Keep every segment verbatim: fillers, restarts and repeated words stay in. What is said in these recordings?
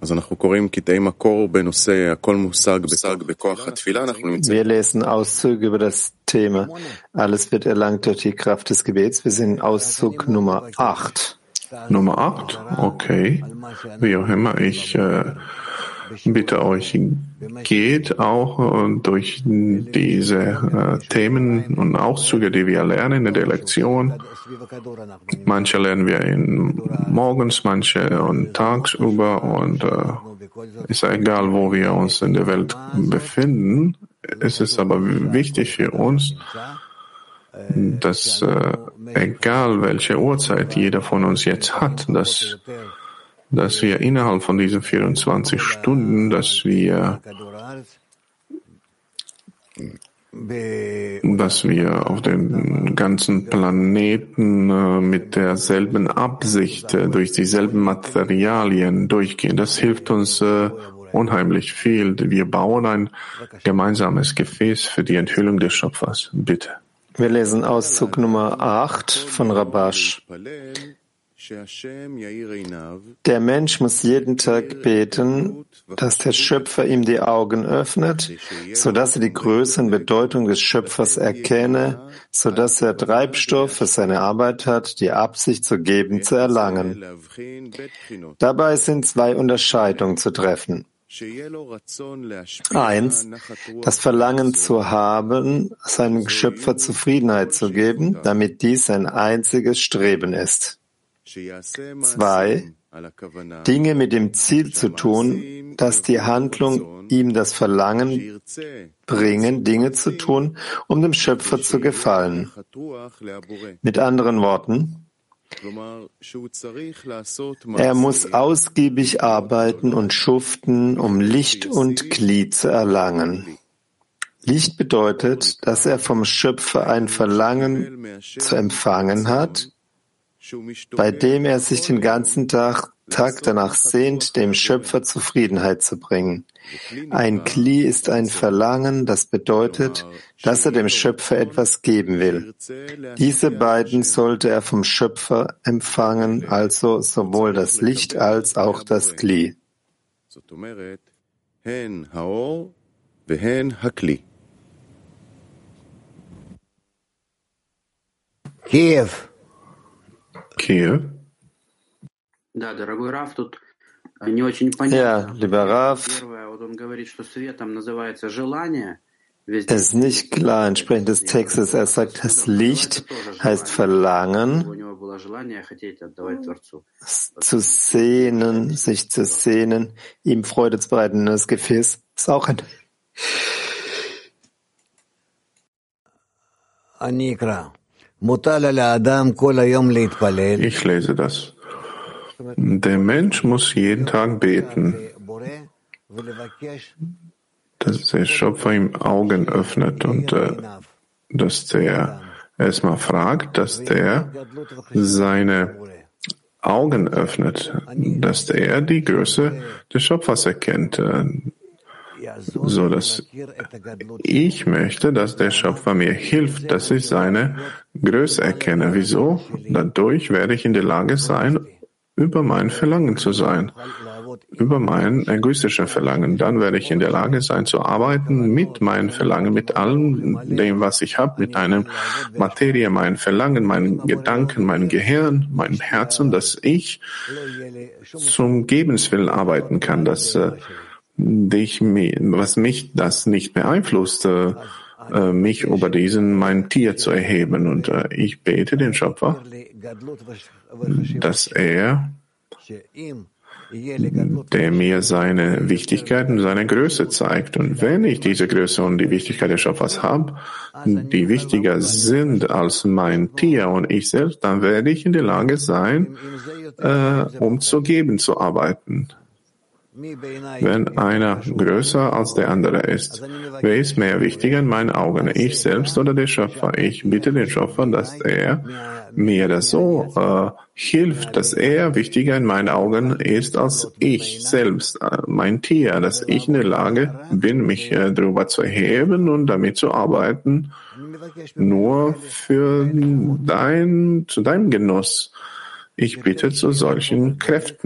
Wir lesen Auszüge über das Thema. Alles wird erlangt durch die Kraft des Gebets. Wir sind in Auszug Nummer acht. Nummer acht? Okay. Wie auch immer, ich äh, bitte euch, geht auch äh, durch diese äh, Themen und Auszüge, die wir lernen in der Lektion. Manche lernen wir in morgens, manche und tagsüber und äh, ist ja egal, wo wir uns in der Welt befinden. Es ist aber wichtig für uns, dass äh, egal welche Uhrzeit jeder von uns jetzt hat, dass dass wir innerhalb von diesen vierundzwanzig Stunden, dass wir dass wir auf dem ganzen Planeten äh, mit derselben Absicht äh, durch dieselben Materialien durchgehen. Das hilft uns äh, unheimlich viel. Wir bauen ein gemeinsames Gefäß für die Enthüllung des Schöpfers. Bitte. Wir lesen Auszug Nummer acht von Rabash. Der Mensch muss jeden Tag beten, dass der Schöpfer ihm die Augen öffnet, so dass er die Größe und Bedeutung des Schöpfers erkenne, so dass er Treibstoff für seine Arbeit hat, die Absicht zu geben, zu erlangen. Dabei sind zwei Unterscheidungen zu treffen. Eins, das Verlangen zu haben, seinem Schöpfer Zufriedenheit zu geben, damit dies sein einziges Streben ist. Zwei, Dinge mit dem Ziel zu tun, dass die Handlung ihm das Verlangen bringen, Dinge zu tun, um dem Schöpfer zu gefallen. Mit anderen Worten, er muss ausgiebig arbeiten und schuften, um Licht und Kli zu erlangen. Licht bedeutet, dass er vom Schöpfer ein Verlangen zu empfangen hat, bei dem er sich den ganzen Tag, Tag danach sehnt, dem Schöpfer Zufriedenheit zu bringen. Ein Kli ist ein Verlangen, das bedeutet, dass er dem Schöpfer etwas geben will. Diese beiden sollte er vom Schöpfer empfangen, also sowohl das Licht als auch das Kli. Kiew. Kiew. Ja, lieber Rav, es ist nicht klar entsprechend des Textes. Er sagt, das Licht heißt Verlangen, zu sehnen, sich zu sehnen, ihm Freude zu bereiten. Das Gefäß ist auch ein Ich lese das. Der Mensch muss jeden Tag beten, dass der Schöpfer ihm Augen öffnet und äh, dass der erstmal fragt, dass der seine Augen öffnet, dass er die Größe des Schöpfers erkennt, äh, so dass ich möchte, dass der Schöpfer mir hilft, dass ich seine Größe erkenne. Wieso? Dadurch werde ich in der Lage sein, über mein Verlangen zu sein, über mein egoistisches Verlangen. Dann werde ich in der Lage sein, zu arbeiten mit meinem Verlangen, mit allem dem, was ich habe, mit einem Materie, mein Verlangen, meinen Gedanken, mein Gehirn, meinem Herzen, dass ich zum Gebenswillen arbeiten kann, dass äh, ich, was mich das nicht beeinflusst, äh, mich über diesen mein Tier zu erheben. Und äh, ich bete den Schöpfer, dass er, der mir seine Wichtigkeit und seine Größe zeigt. Und wenn ich diese Größe und die Wichtigkeit des Schöpfers habe, die wichtiger sind als mein Tier und ich selbst, dann werde ich in der Lage sein, äh, um zu geben, zu arbeiten. Wenn einer größer als der andere ist, wer ist mehr wichtiger in meinen Augen, ich selbst oder der Schöpfer? Ich bitte den Schöpfer, dass er mir das so äh, hilft, dass er wichtiger in meinen Augen ist als ich selbst, äh, mein Tier, dass ich in der Lage bin, mich äh, darüber zu erheben und damit zu arbeiten, nur für dein, zu deinem Genuss. Ich bitte zu solchen Kräften.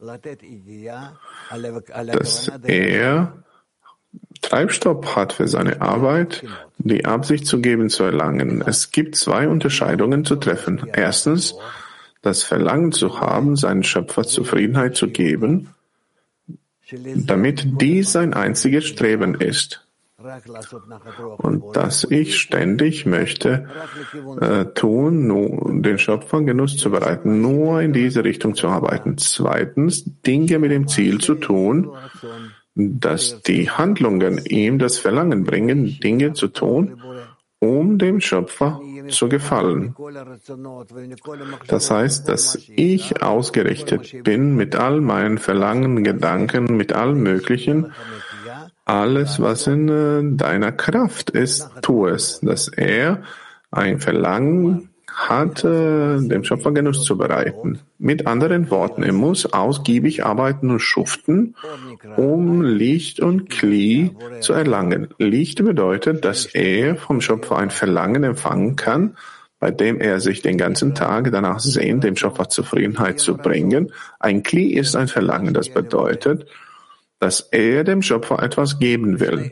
dass er Treibstoff hat für seine Arbeit, die Absicht zu geben, zu erlangen. Es gibt zwei Unterscheidungen zu treffen. Erstens, das Verlangen zu haben, seinen Schöpfer Zufriedenheit zu geben, damit dies sein einziges Streben ist. Und dass ich ständig möchte äh, tun, nur den Schöpfer Genuss zu bereiten, nur in diese Richtung zu arbeiten. Zweitens, Dinge mit dem Ziel zu tun, dass die Handlungen ihm das Verlangen bringen, Dinge zu tun, um dem Schöpfer zu gefallen. Das heißt, dass ich ausgerichtet bin mit all meinen Verlangen, Gedanken, mit allem Möglichen. Alles, was in äh, deiner Kraft ist, tu es, dass er ein Verlangen hat, äh, dem Schöpfer Genuss zu bereiten. Mit anderen Worten, er muss ausgiebig arbeiten und schuften, um Licht und Kli zu erlangen. Licht bedeutet, dass er vom Schöpfer ein Verlangen empfangen kann, bei dem er sich den ganzen Tag danach sehnt, dem Schöpfer Zufriedenheit zu bringen. Ein Kli ist ein Verlangen, das bedeutet, dass er dem Schöpfer etwas geben will.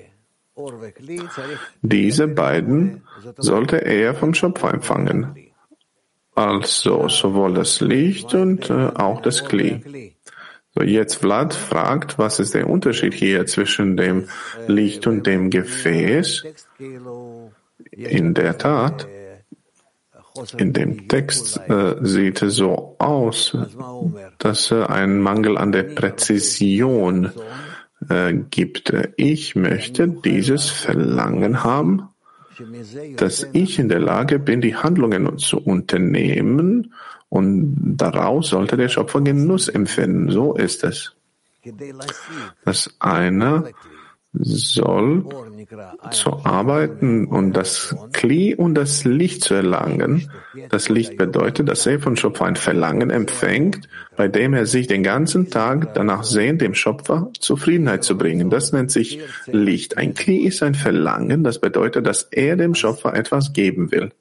Diese beiden sollte er vom Schöpfer empfangen. Also sowohl das Licht und äh, auch das Kli. So, jetzt Vlad fragt, was ist der Unterschied hier zwischen dem Licht und dem Gefäß? In der Tat, in dem Text äh, sieht es so aus, dass äh, ein Mangel an der Präzision äh, gibt. Ich möchte dieses Verlangen haben, dass ich in der Lage bin, die Handlungen zu unternehmen, und daraus sollte der Schöpfer Genuss empfinden. So ist es. Dass einer soll zu arbeiten und das Kli und das Licht zu erlangen. Das Licht bedeutet, dass er von Schöpfer ein Verlangen empfängt, bei dem er sich den ganzen Tag danach sehnt, dem Schöpfer Zufriedenheit zu bringen. Das nennt sich Licht. Ein Kli ist ein Verlangen, das bedeutet, dass er dem Schöpfer etwas geben will.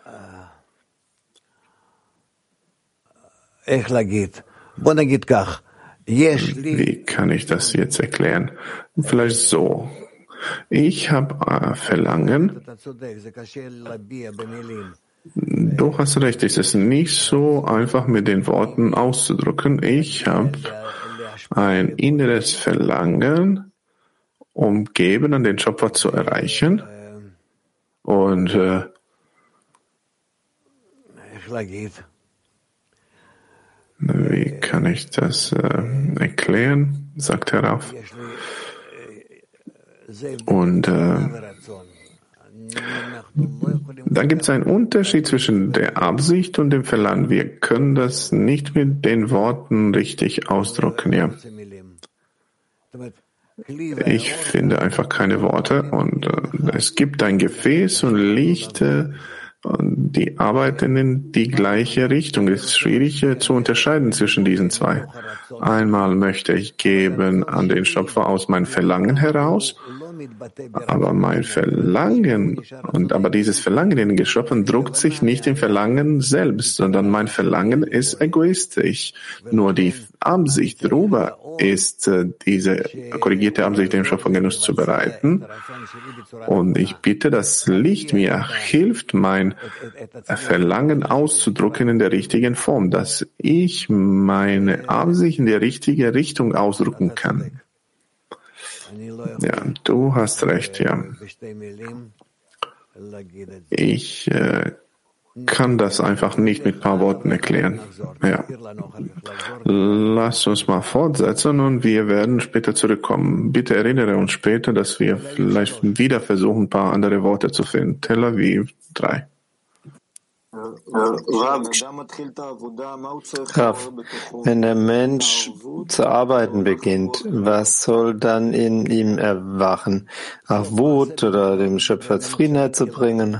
Wie kann ich das jetzt erklären? Vielleicht so. Ich habe äh, Verlangen. Du hast recht, es ist nicht so einfach mit den Worten auszudrücken. Ich habe ein inneres Verlangen, um Geben an den Schöpfer zu erreichen. Und äh, wie kann ich das äh, erklären, sagt Herr Raff. Und äh, da gibt es einen Unterschied zwischen der Absicht und dem Verlangen. Wir können das nicht mit den Worten richtig ausdrücken, ja. Ich finde einfach keine Worte, und äh, es gibt ein Gefäß und Licht, äh, und die arbeiten in die gleiche Richtung. Es ist schwierig äh, zu unterscheiden zwischen diesen zwei. Einmal möchte ich geben an den Schöpfer aus meinem Verlangen heraus, aber mein Verlangen, und aber dieses Verlangen in den Geschöpfen druckt sich nicht im Verlangen selbst, sondern mein Verlangen ist egoistisch. Nur die Absicht darüber ist, äh, diese korrigierte Absicht, dem Schöpfer Genuss zu bereiten. Und ich bitte, das Licht mir hilft, mein Verlangen auszudrücken in der richtigen Form, dass ich meine Absicht in die richtige Richtung ausdrücken kann. Ja, du hast recht, ja. Ich äh, kann das einfach nicht mit ein paar Worten erklären. Ja. Lass uns mal fortsetzen und wir werden später zurückkommen. Bitte erinnere uns später, dass wir vielleicht wieder versuchen, ein paar andere Worte zu finden. Tel Aviv drei. Rav, wenn der Mensch zu arbeiten beginnt, was soll dann in ihm erwachen? Ach, Wut oder dem Schöpfer Zufriedenheit zu bringen?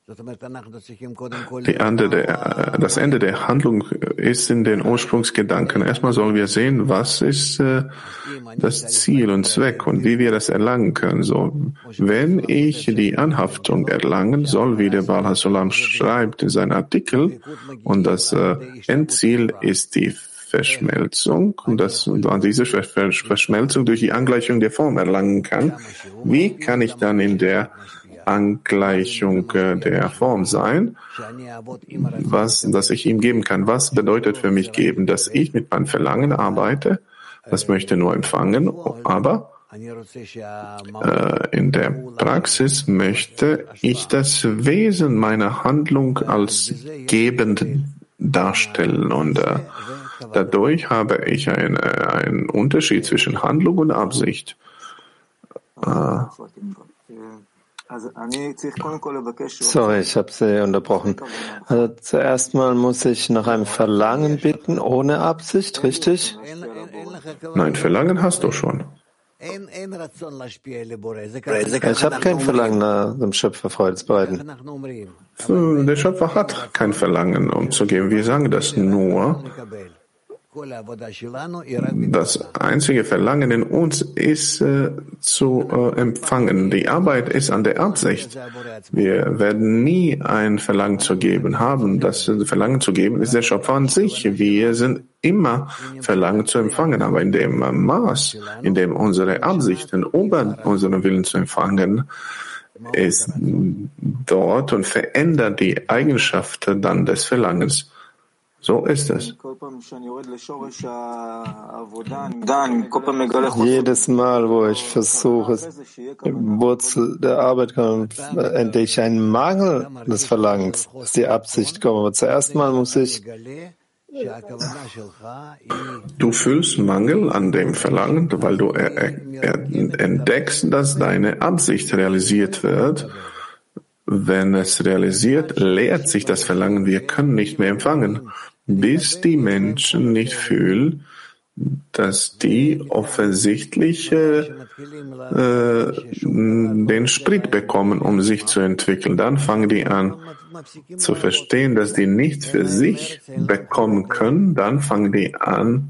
Die Ende der, das Ende der Handlung ist in den Ursprungsgedanken. Erstmal sollen wir sehen, was ist äh, das Ziel und Zweck und wie wir das erlangen können. So, wenn ich die Anhaftung erlangen soll, wie der Baal HaSulam schreibt in seinem Artikel, und das äh, Endziel ist die Verschmelzung, und dass man diese Verschmelzung durch die Angleichung der Form erlangen kann, wie kann ich dann in der Angleichung der Form sein, was, dass ich ihm geben kann? Was bedeutet für mich geben? Dass ich mit meinem Verlangen arbeite, das möchte nur empfangen, aber äh, in der Praxis möchte ich das Wesen meiner Handlung als gebend darstellen, und äh, dadurch habe ich eine, einen Unterschied zwischen Handlung und Absicht. Äh, Sorry, ich habe Sie unterbrochen. Also zuerst mal muss ich nach einem Verlangen bitten, ohne Absicht, richtig? Nein, Verlangen hast du schon. Ich habe kein Verlangen, dem Schöpfer Freude zu bereiten. Der Schöpfer hat kein Verlangen, um zu geben. Wir sagen das nur. Das einzige Verlangen in uns ist äh, zu äh, empfangen. Die Arbeit ist an der Absicht. Wir werden nie ein Verlangen zu geben haben. Das Verlangen zu geben ist der Schöpfer an sich. Wir sind immer Verlangen zu empfangen, aber in dem Maß, in dem unsere Absichten über unseren Willen zu empfangen, ist dort und verändert die Eigenschaft dann des Verlangens. So ist es. Jedes Mal, wo ich versuche, die Wurzel der Arbeit komme, entdecke ich einen Mangel des Verlangens, dass die Absicht kommt. Aber zuerst mal muss ich Du fühlst Mangel an dem Verlangen, weil du er, er, entdeckst, dass deine Absicht realisiert wird. Wenn es realisiert, leert sich das Verlangen. Wir können nicht mehr empfangen, bis die Menschen nicht fühlen, dass die offensichtlich äh, äh, den Sprit bekommen, um sich zu entwickeln. Dann fangen die an zu verstehen, dass die nicht für sich bekommen können. Dann fangen die an,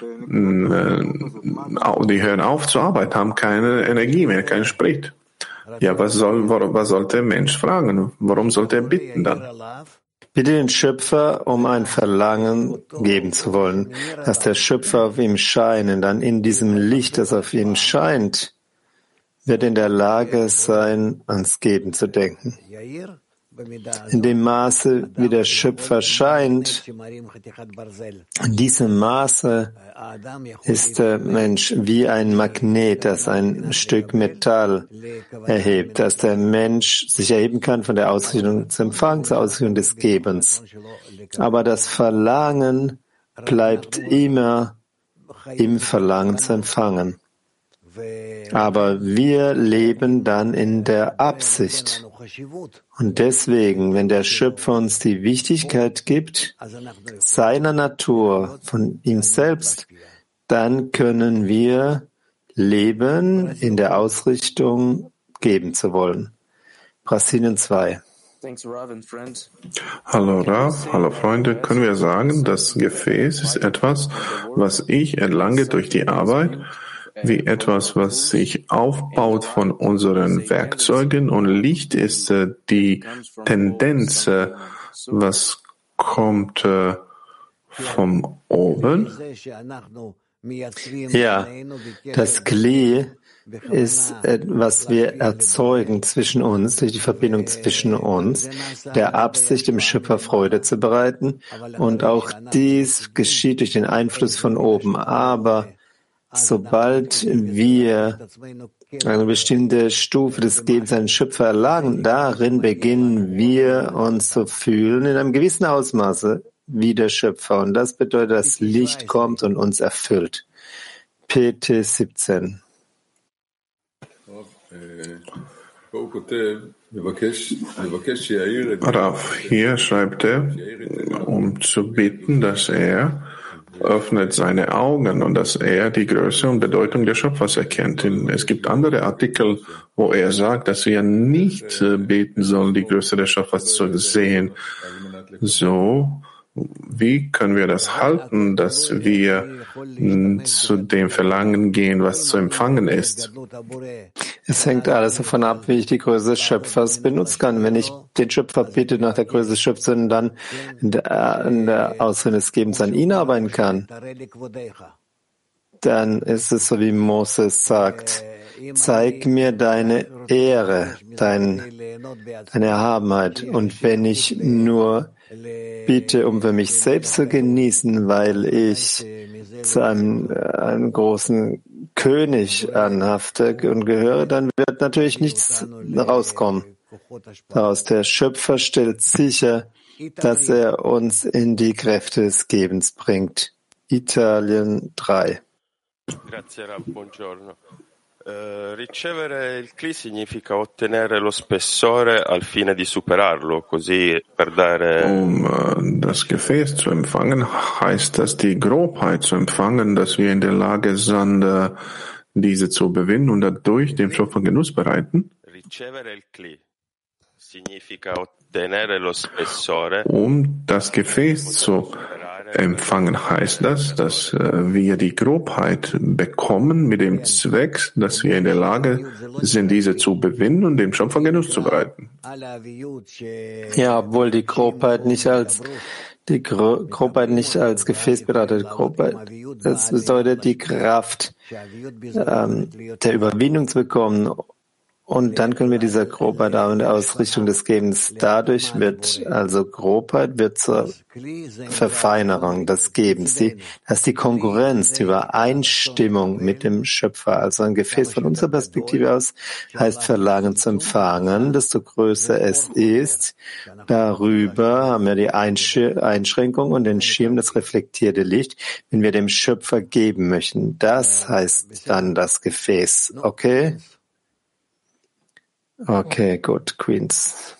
äh, die hören auf zu arbeiten, haben keine Energie mehr, keinen Sprit. Ja, was soll, was sollte der Mensch fragen? Warum sollte er bitten dann? Bitte den Schöpfer, um ein Verlangen geben zu wollen, dass der Schöpfer auf ihm scheinen, dann in diesem Licht, das auf ihn scheint, wird in der Lage sein, ans Geben zu denken. In dem Maße, wie der Schöpfer scheint, in diesem Maße ist der Mensch wie ein Magnet, das ein Stück Metall erhebt, dass der Mensch sich erheben kann von der Ausrichtung des Empfangs zur Ausrichtung des Gebens. Aber das Verlangen bleibt immer im Verlangen zu empfangen. Aber wir leben dann in der Absicht. Und deswegen, wenn der Schöpfer uns die Wichtigkeit gibt, seiner Natur, von ihm selbst, dann können wir leben in der Ausrichtung, geben zu wollen. Brasilien zwei. Hallo Rav, hallo Freunde. Können wir sagen, das Gefäß ist etwas, was ich erlange durch die Arbeit, wie etwas, was sich aufbaut von unseren Werkzeugen, und Licht ist äh, die Tendenz, äh, was kommt äh, vom oben. Ja, das Kli ist, äh, was wir erzeugen zwischen uns, durch die Verbindung zwischen uns, der Absicht, dem Schöpfer Freude zu bereiten, und auch dies geschieht durch den Einfluss von oben. Aber sobald wir eine bestimmte Stufe des Gebens an den Schöpfer erlangen, darin beginnen wir uns zu fühlen in einem gewissen Ausmaße wie der Schöpfer. Und das bedeutet, dass Licht kommt und uns erfüllt. P T siebzehn. Rav, hier schreibt er, um zu bitten, dass er öffnet seine Augen und dass er die Größe und Bedeutung des Schöpfers erkennt. Es gibt andere Artikel, wo er sagt, dass wir nicht beten sollen, die Größe des Schöpfers zu sehen. So Wie können wir das halten, dass wir zu dem Verlangen gehen, was zu empfangen ist? Es hängt alles davon ab, wie ich die Größe des Schöpfers benutzen kann. Wenn ich den Schöpfer bitte nach der Größe des Schöpfers und dann in der, in der Ausführung des Gebens an ihn arbeiten kann, dann ist es so, wie Moses sagt, zeig mir deine Ehre, dein, deine Erhabenheit. Und wenn ich nur bitte, um für mich selbst zu genießen, weil ich zu einem, einem großen König anhafte und gehöre, dann wird natürlich nichts rauskommen. Daraus der Schöpfer stellt sicher, dass er uns in die Kräfte des Gebens bringt. Italien drei. Grazie, Rab, buongiorno. Uh, ricevere il Kli significa ottenere lo spessore al fine di superarlo, così per dare. Um uh, das Gefäß zu empfangen, heißt das die Grobheit zu empfangen, dass wir in der Lage sind, uh, diese zu bewinden und dadurch dem Schöpfer Genuss bereiten. Ricevere il Kli significa ottenere lo spessore. Um das Gefäß zu empfangen heißt das, dass äh, wir die Grobheit bekommen mit dem Zweck, dass wir in der Lage sind, diese zu bewinden und dem Schöpfer Genuss zu bereiten. Ja, obwohl die Grobheit nicht als die Gro- Grobheit nicht als Gefäß bedeutet. Grobheit, das bedeutet die Kraft ähm, der Überwindung zu bekommen. Und dann können wir diese Grobheit auch in der Ausrichtung des Gebens. Dadurch wird also Grobheit wird zur Verfeinerung des Gebens. Die, das ist die Konkurrenz, die Übereinstimmung mit dem Schöpfer. Also ein Gefäß von unserer Perspektive aus heißt Verlangen zu empfangen. Desto größer es ist, darüber haben wir die Einsch- Einschränkung und den Schirm, das reflektierte Licht, wenn wir dem Schöpfer geben möchten. Das heißt dann das Gefäß. Okay? Okay, gut, Queens.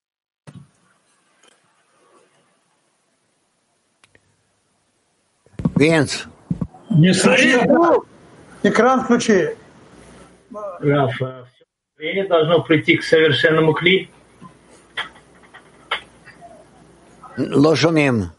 Queens. Не слышно? Экран включи. Раф, время должно прийти к совершенному кли. לא שומעים.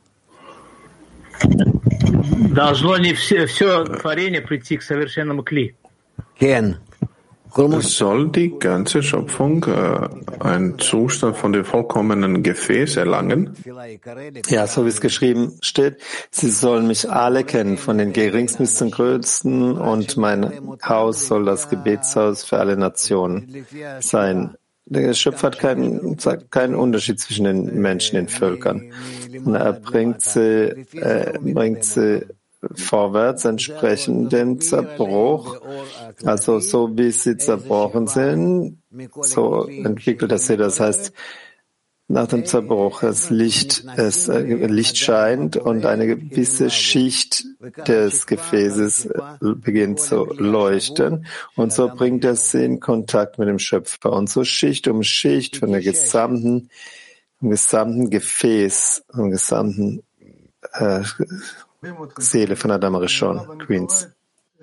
Должно ли все, все творение прийти к совершенному кли? כן. Soll die ganze Schöpfung äh, einen Zustand von dem vollkommenen Gefäß erlangen? Ja, so wie es geschrieben steht, sie sollen mich alle kennen, von den geringsten bis zum größten, und mein Haus soll das Gebetshaus für alle Nationen sein. Der Schöpfer hat keinen, sagt keinen Unterschied zwischen den Menschen, den Völkern. Und er bringt sie, äh, bringt sie vorwärts entsprechend dem Zerbruch, also so wie sie zerbrochen sind, so entwickelt er sie. Das heißt, nach dem Zerbruch das Licht, es äh, Licht scheint und eine gewisse Schicht des Gefäßes beginnt zu leuchten, und so bringt er sie in Kontakt mit dem Schöpfer, und so Schicht um Schicht von der gesamten, vom gesamten Gefäß, vom gesamten äh, Seele von Adam Rishon, Queens.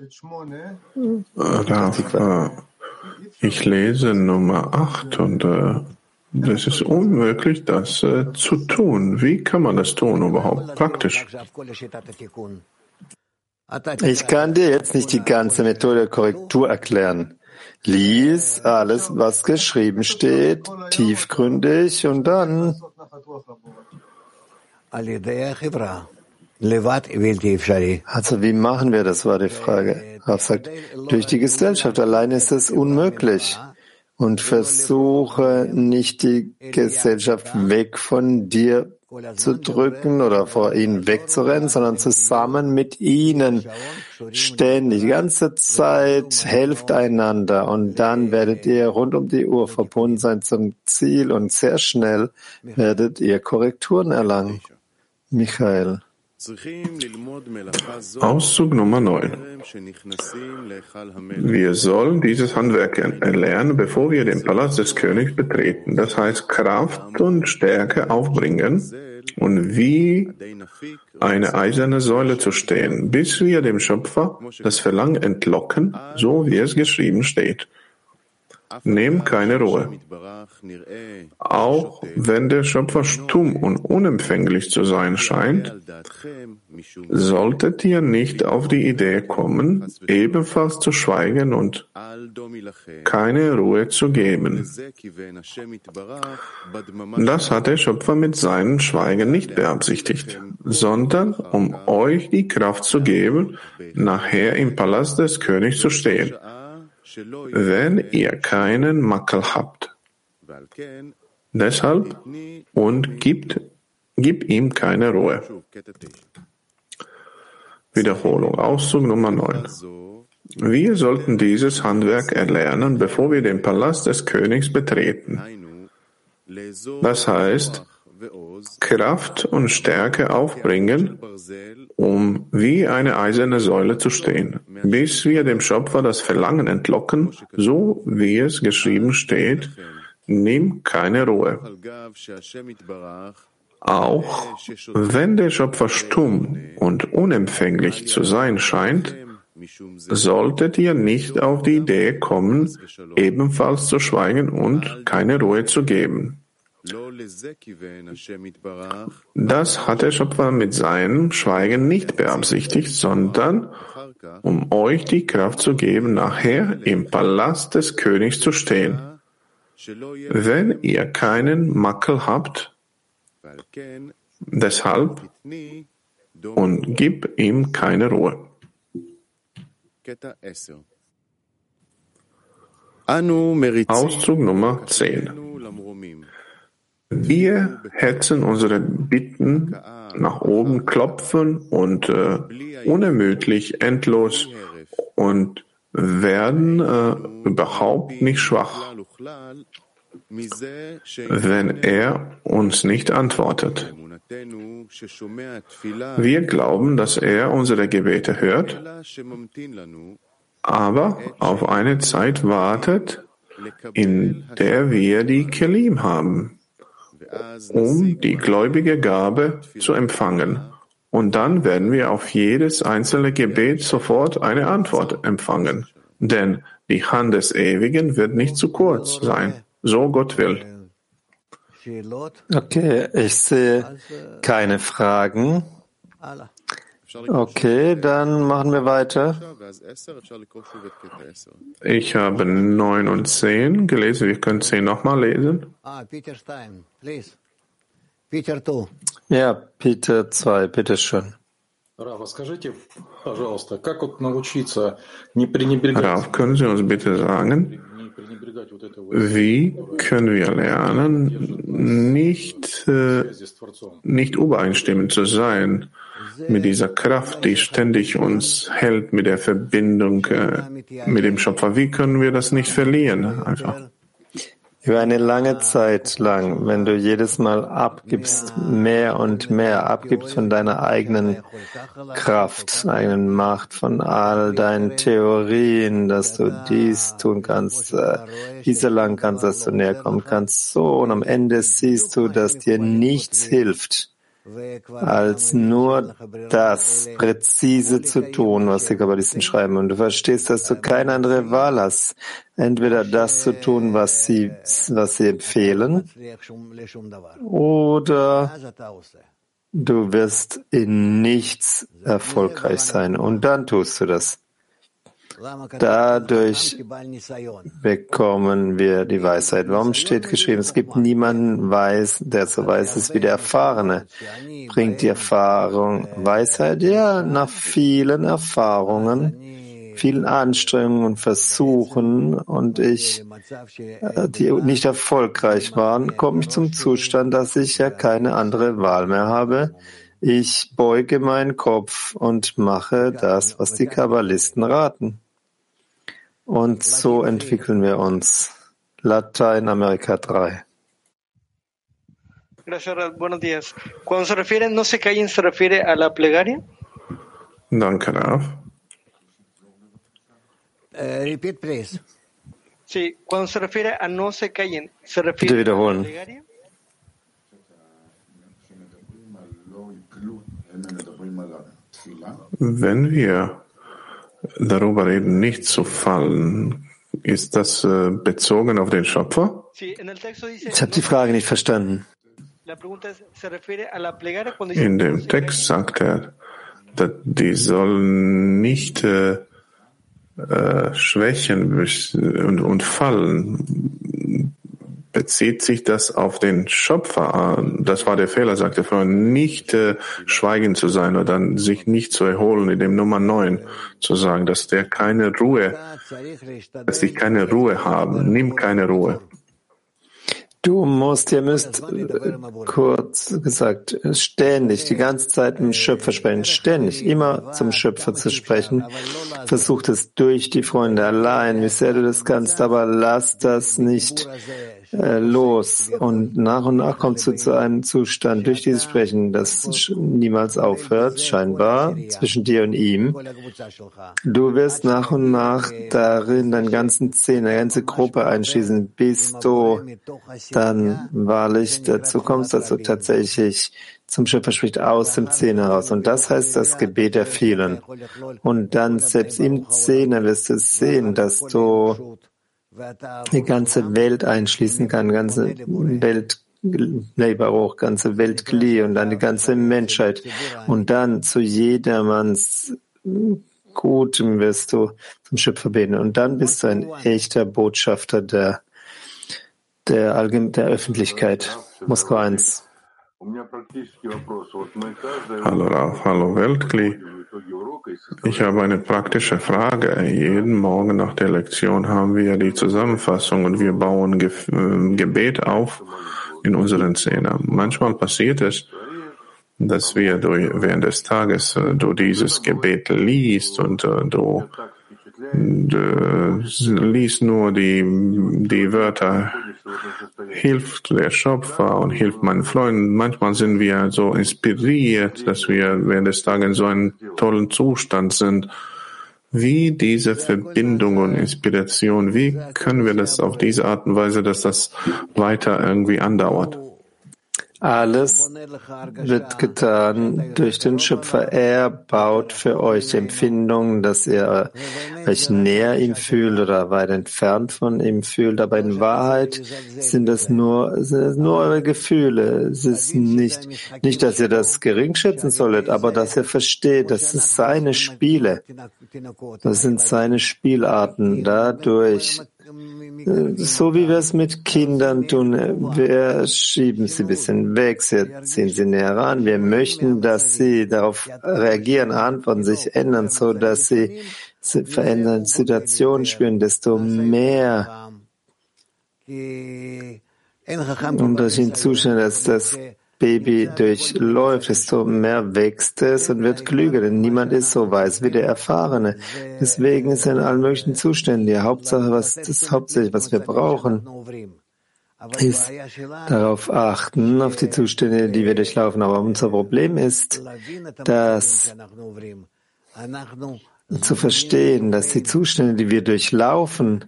Äh, ich lese Nummer acht und äh, das ist unmöglich, das äh, zu tun. Wie kann man das tun überhaupt praktisch? Ich kann dir jetzt nicht die ganze Methode der Korrektur erklären. Lies alles, was geschrieben steht, tiefgründig, und dann Also wie machen wir das, war die Frage. Rav sagt, durch die Gesellschaft allein ist es unmöglich. Und versuche nicht die Gesellschaft weg von dir zu drücken oder vor ihnen wegzurennen, sondern zusammen mit ihnen ständig, die ganze Zeit helft einander, und dann werdet ihr rund um die Uhr verbunden sein zum Ziel, und sehr schnell werdet ihr Korrekturen erlangen. Michael. Auszug Nummer neun. Wir sollen dieses Handwerk erlernen, bevor wir den Palast des Königs betreten. Das heißt, Kraft und Stärke aufbringen und wie eine eiserne Säule zu stehen, bis wir dem Schöpfer das Verlangen entlocken, so wie es geschrieben steht. nimm keine Ruhe. Auch wenn der Schöpfer stumm und unempfänglich zu sein scheint, solltet ihr nicht auf die Idee kommen, ebenfalls zu schweigen und keine Ruhe zu geben. Das hat der Schöpfer mit seinem Schweigen nicht beabsichtigt, sondern um euch die Kraft zu geben, nachher im Palast des Königs zu stehen, wenn ihr keinen Makel habt. Deshalb und gibt, gib ihm keine Ruhe. Wiederholung, Auszug Nummer neun. Wir sollten dieses Handwerk erlernen, bevor wir den Palast des Königs betreten. Das heißt, Kraft und Stärke aufbringen, um wie eine eiserne Säule zu stehen, bis wir dem Schöpfer das Verlangen entlocken, so wie es geschrieben steht, nimm keine Ruhe. Auch wenn der Schöpfer stumm und unempfänglich zu sein scheint, solltet ihr nicht auf die Idee kommen, ebenfalls zu schweigen und keine Ruhe zu geben. Das hat der Schöpfer mit seinem Schweigen nicht beabsichtigt, sondern um euch die Kraft zu geben, nachher im Palast des Königs zu stehen, wenn ihr keinen Makel habt. Deshalb und gib ihm keine Ruhe. Auszug Nummer zehn. Wir hetzen unsere Bitten nach oben, klopfen und äh, unermüdlich, endlos und werden äh, überhaupt nicht schwach, wenn er uns nicht antwortet. Wir glauben, dass er unsere Gebete hört, aber auf eine Zeit wartet, in der wir die Kelim haben, um die gläubige Gabe zu empfangen. Und dann werden wir auf jedes einzelne Gebet sofort eine Antwort empfangen. Denn die Hand des Ewigen wird nicht zu kurz sein, so Gott will. Okay, ich sehe keine Fragen. Okay, dann machen wir weiter. Ich habe neun und zehn gelesen. Wir können zehn nochmal lesen. Ja, Peter zwei, bitteschön. Rav, können Sie uns bitte sagen, wie können wir lernen, nicht, äh, nicht übereinstimmend zu sein mit dieser Kraft, die ständig uns hält, mit der Verbindung äh, mit dem Schöpfer? Wie können wir das nicht verlieren? Einfach. Über eine lange Zeit lang, wenn du jedes Mal abgibst, mehr und mehr abgibst von deiner eigenen Kraft, eigenen Macht, von all deinen Theorien, dass du dies tun kannst, äh, dies erlangen kannst, dass du näher kommen kannst, so, und am Ende siehst du, dass dir nichts hilft, als nur das präzise zu tun, was die Kabbalisten schreiben. Und du verstehst, dass du keine andere Wahl hast. Entweder das zu tun, was sie, was sie empfehlen, oder du wirst in nichts erfolgreich sein. Und dann tust du das. Dadurch bekommen wir die Weisheit. Warum steht geschrieben, es gibt niemanden weiß, der so weiß ist wie der Erfahrene? Bringt die Erfahrung Weisheit? Ja, nach vielen Erfahrungen, vielen Anstrengungen und Versuchen, und ich, die nicht erfolgreich waren, komme ich zum Zustand, dass ich ja keine andere Wahl mehr habe. Ich beuge meinen Kopf und mache das, was die Kabbalisten raten. Und so entwickeln wir uns. Lateinamerika drei. Gracias, buenos días. Cuando se refiere no se callen, se refiere a la plegaria. Danke, Rav. Uh, repeat, please. Sí, cuando se refiere a no se callen, se refiere Bitte wiederholen. a la plegaria. Wenn wir darüber reden, nicht zu fallen, Ist das äh, bezogen auf den Schöpfer? Ich habe die Frage nicht verstanden. In dem Text sagt er, dass die sollen nicht äh, äh, schwächen und, und fallen. Bezieht sich das auf den Schöpfer? Das war der Fehler, sagte er vorhin, nicht äh, schweigen zu sein oder dann sich nicht zu erholen, in dem Nummer neun zu sagen, dass der keine Ruhe, dass die keine Ruhe haben. Nimm keine Ruhe. Du musst, ihr müsst, äh, kurz gesagt, ständig, die ganze Zeit mit dem Schöpfer sprechen, ständig, immer zum Schöpfer zu sprechen. Versuch es durch die Freunde allein, wie sehr du das kannst, aber lass das nicht äh, los. Und nach und nach kommst du zu einem Zustand durch dieses Sprechen, das niemals aufhört, scheinbar, zwischen dir und ihm. Du wirst nach und nach darin deinen ganzen Zehn, eine ganze Gruppe einschließen, bis du dann wahrlich dazu kommst, dass du tatsächlich zum Schöpfer sprichst aus dem Zehn heraus. Und das heißt das Gebet der vielen. Und dann selbst im Zehner wirst du sehen, dass du die ganze Welt einschließen kann, ganze Welt, Leibaruch, ganze Weltkli und dann die ganze Menschheit. Und dann zu jedermanns Gutem wirst du zum Schöpfer beten. Und dann bist du ein echter Botschafter der Der, Allgeme- der Öffentlichkeit. Moskau eins. Hallo Raf, hallo Weltkli. Ich habe eine praktische Frage. Jeden Morgen nach der Lektion haben wir die Zusammenfassung und wir bauen Ge äh, Gebet auf in unseren Zehner. Manchmal passiert es, dass wir durch, während des Tages äh, du dieses Gebet liest und äh, du Du liest nur die, die Wörter, hilft der Schöpfer und hilft meinen Freunden. Manchmal sind wir so inspiriert, dass wir während des Tages in so einem tollen Zustand sind. Wie diese Verbindung und Inspiration, wie können wir das auf diese Art und Weise, dass das weiter irgendwie andauert? Alles wird getan durch den Schöpfer. Er baut für euch Empfindungen, dass ihr euch näher ihm fühlt oder weit entfernt von ihm fühlt. Aber in Wahrheit sind es nur, sind es nur eure Gefühle. Es ist nicht, nicht, dass ihr das gering schätzen solltet, aber dass ihr versteht, das sind seine Spiele. Das sind seine Spielarten. Dadurch, so wie wir es mit Kindern tun, wir schieben sie ein bisschen weg, wir ziehen sie näher ran. Wir möchten, dass sie darauf reagieren, antworten, sich ändern, so dass sie veränderte Situationen spüren, desto mehr und durch den Zustand, dass das Baby durchläuft, desto mehr wächst es und wird klüger, denn niemand ist so weise wie der Erfahrene. Deswegen ist er in allen möglichen Zuständen. Die Hauptsache, was das hauptsächlich, was wir brauchen, ist darauf achten, auf die Zustände, die wir durchlaufen. Aber unser Problem ist, dass zu verstehen, dass die Zustände, die wir durchlaufen,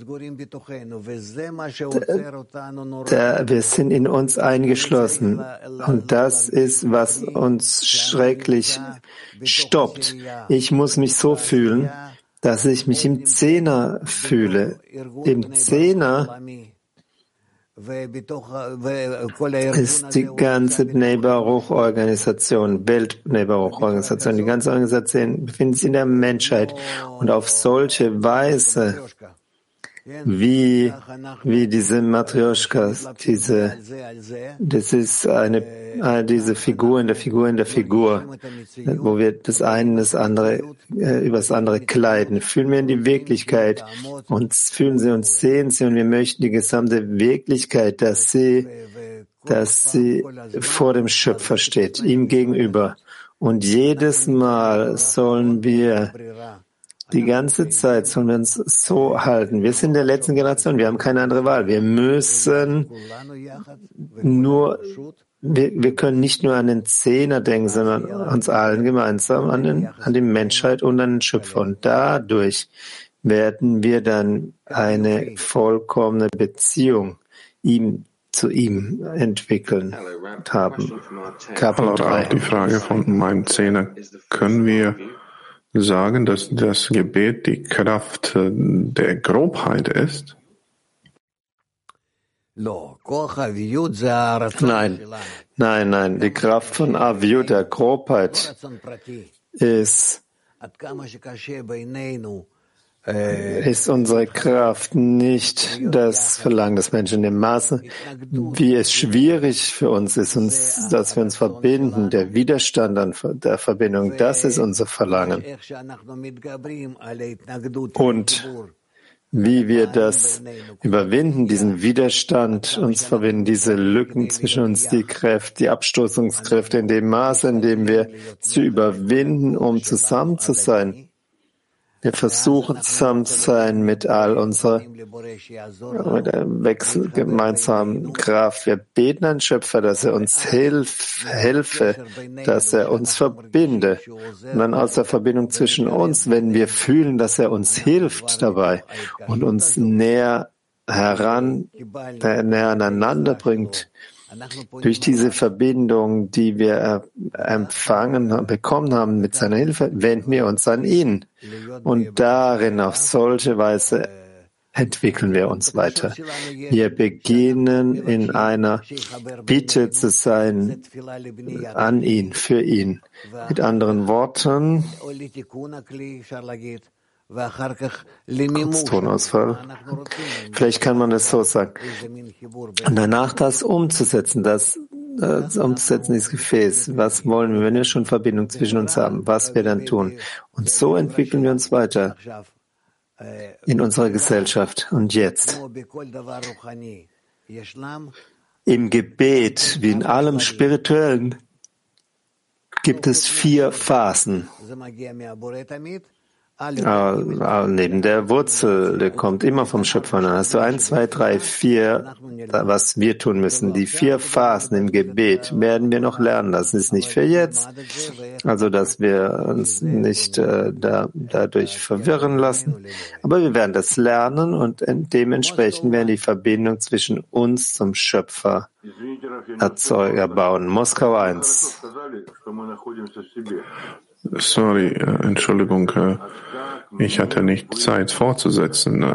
Da, wir sind in uns eingeschlossen und das ist, was uns schrecklich stoppt. Ich muss mich so fühlen, dass ich mich im Zehner fühle. Im Zehner ist die ganze Bnei Baruch-Organisation, Welt-Bnei Baruch-Organisation, die ganze Organisation befindet sich in der Menschheit und auf solche Weise, Wie, wie diese Matrioschkas, diese, das ist eine, diese Figur in der Figur in der Figur, wo wir das eine das andere äh, über das andere kleiden. Fühlen wir in die Wirklichkeit und fühlen sie und sehen sie und wir möchten die gesamte Wirklichkeit, dass sie, dass sie vor dem Schöpfer steht, ihm gegenüber. Und jedes Mal sollen wir Die ganze Zeit sollen wir uns so halten. Wir sind der letzten Generation, wir haben keine andere Wahl. Wir müssen nur, wir, wir können nicht nur an den Zehner denken, sondern uns allen gemeinsam an, den, an die Menschheit und an den Schöpfer. Und dadurch werden wir dann eine vollkommene Beziehung ihm zu ihm entwickeln und haben. Hallo, die Frage von meinem Zehner. Können wir sagen, dass das Gebet die Kraft der Grobheit ist? Nein, nein, nein. Die Kraft von Avyut, der Grobheit, ist, ist unsere Kraft, nicht das Verlangen des Menschen. In dem Maße, wie es schwierig für uns ist, uns, dass wir uns verbinden, der Widerstand an der Verbindung, das ist unser Verlangen. Und wie wir das überwinden, diesen Widerstand, uns verbinden, diese Lücken zwischen uns, die Kräfte, die Abstoßungskräfte, in dem Maße, in dem wir zu überwinden, um zusammen zu sein. Wir versuchen zusammen zu sein mit all unserer mit der Wechsel gemeinsamen Kraft. Wir beten an Schöpfer, dass er uns hilf, helfe, dass er uns verbinde. Und dann aus der Verbindung zwischen uns, wenn wir fühlen, dass er uns hilft dabei und uns näher heran, näher aneinander bringt, durch diese Verbindung, die wir empfangen, bekommen haben mit seiner Hilfe, wenden wir uns an ihn. Und darin, auf solche Weise, entwickeln wir uns weiter. Wir beginnen in einer Bitte zu sein an ihn, für ihn. Mit anderen Worten, kurz Tonausfall. Vielleicht kann man es so sagen. Und danach das umzusetzen, das äh, umzusetzen, dieses Gefäß. Was wollen wir, wenn wir schon Verbindung zwischen uns haben? Was wir dann tun? Und so entwickeln wir uns weiter in unserer Gesellschaft. Und jetzt, im Gebet, wie in allem Spirituellen, gibt es vier Phasen. Uh, neben der Wurzel, der kommt immer vom Schöpfer. Dann hast du eins, zwei, drei, vier, was wir tun müssen. Die vier Phasen im Gebet werden wir noch lernen. Das ist nicht für jetzt. Also, dass wir uns nicht äh, da, dadurch verwirren lassen. Aber wir werden das lernen und dementsprechend werden die Verbindung zwischen uns zum Schöpfer erzeugen, erbauen. Moskau eins. Sorry, Entschuldigung, ich hatte nicht Zeit fortzusetzen.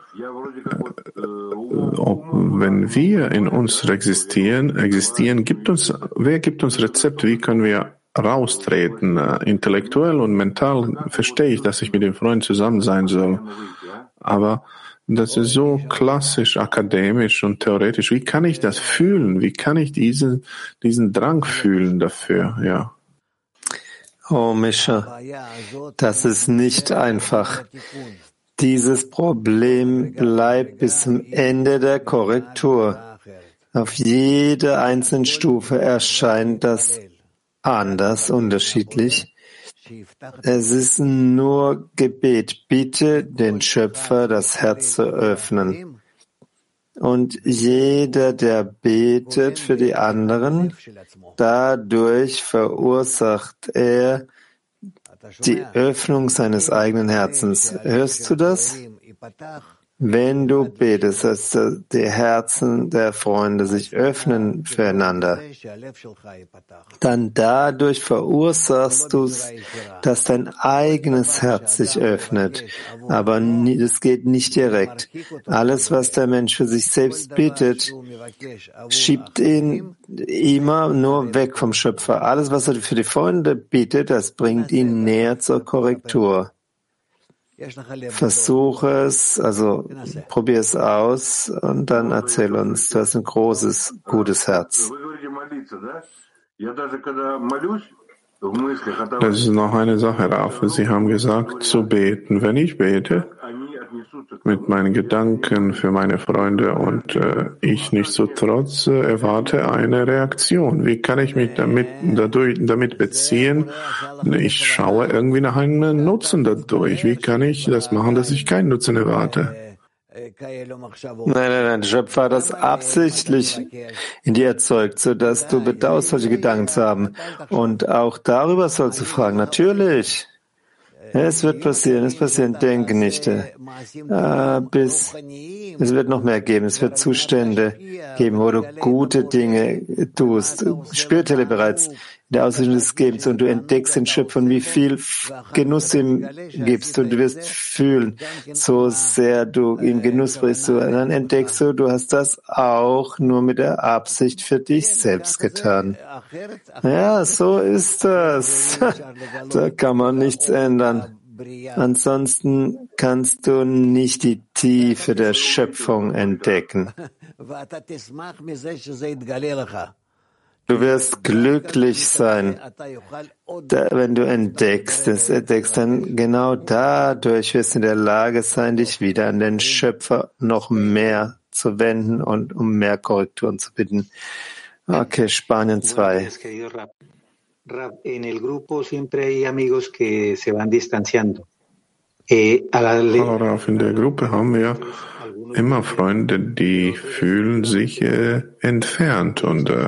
Ob, wenn wir in uns existieren, existieren, gibt uns, wer gibt uns Rezepte, wie können wir raustreten? Intellektuell und mental verstehe ich, dass ich mit dem Freund zusammen sein soll. Aber das ist so klassisch, akademisch und theoretisch. Wie kann ich das fühlen? Wie kann ich diesen, diesen Drang fühlen dafür? Ja. Oh, Mischa, das ist nicht einfach. Dieses Problem bleibt bis zum Ende der Korrektur. Auf jeder einzelnen Stufe erscheint das anders, unterschiedlich. Es ist nur Gebet. Bitte den Schöpfer das Herz zu öffnen. Und jeder, der betet für die anderen, dadurch verursacht er die Öffnung seines eigenen Herzens. Hörst du das? Wenn du betest, dass die Herzen der Freunde sich öffnen füreinander, dann dadurch verursachst du es, dass dein eigenes Herz sich öffnet. Aber es geht nicht direkt. Alles, was der Mensch für sich selbst bittet, schiebt ihn immer nur weg vom Schöpfer. Alles, was er für die Freunde bittet, das bringt ihn näher zur Korrektur. Versuche es, also probier es aus und dann erzähl uns, du hast ein großes, gutes Herz. Das ist noch eine Sache, Rafa. Sie haben gesagt, zu beten. Wenn ich bete, mit meinen Gedanken für meine Freunde und äh, ich nicht so trotz äh, erwarte eine Reaktion. Wie kann ich mich damit, dadurch, damit beziehen? Ich schaue irgendwie nach einem Nutzen dadurch. Wie kann ich das machen, dass ich keinen Nutzen erwarte? Nein, nein, nein, der Schöpfer hat das absichtlich in dir erzeugt, sodass du bedauerst, solche Gedanken zu haben. Und auch darüber sollst du fragen. Natürlich. Es wird passieren, es passieren, denke nicht. Äh, bis, es wird noch mehr geben, es wird Zustände geben, wo du gute Dinge tust. Spirituelle bereits der Ausrichtung des Gebens und du entdeckst den Schöpfer und wie viel Genuss ihm gibst und du wirst fühlen, so sehr du ihm Genuss bringst, und dann entdeckst du, du hast das auch nur mit der Absicht für dich selbst getan. Ja, so ist das. Da kann man nichts ändern. Ansonsten kannst du nicht die Tiefe der Schöpfung entdecken. Du wirst glücklich sein, da, wenn du entdeckst, es entdeckst, dann genau dadurch wirst du in der Lage sein, dich wieder an den Schöpfer noch mehr zu wenden und um mehr Korrekturen zu bitten. Okay, Spanien zwei. En el grupo siempre hay amigos que se van distanciando. Hallo Raf, in der Gruppe haben wir immer Freunde, die fühlen sich äh, entfernt und äh,